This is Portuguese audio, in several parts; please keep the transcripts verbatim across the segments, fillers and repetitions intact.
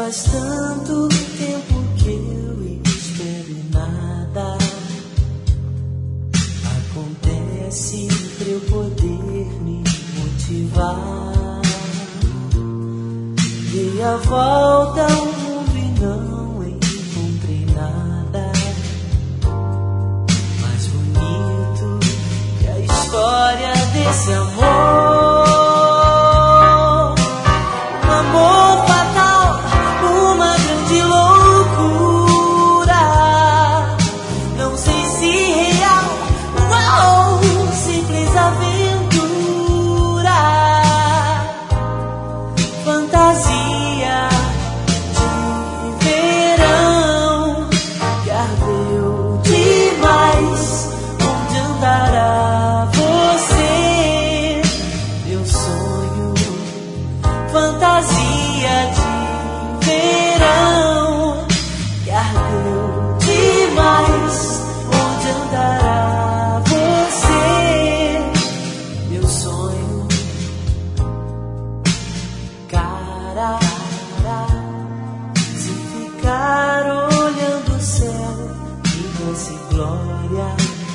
Faz tanto tempo que eu espero e nada acontece pra eu poder me motivar. Dei a volta ao mundo e não encontrei nada mais bonito que a história desse amor. Um amor fatal, uma grande loucura. Não sei se real, uau, simples aventura. Fantasia de verão que ardeu demais. Onde andará você, meu sonho? Fantasia de verão que ardeu demais. Onde andará você, meu sonho? Cara, se ficar olhando o céu e desse glória,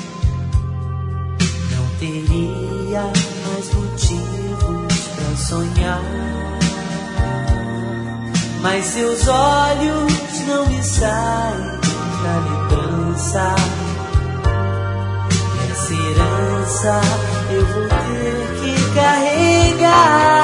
não teria mais motivos pra sonhar. Mas seus olhos não me saem da lembrança, e essa herança eu vou ter que carregar.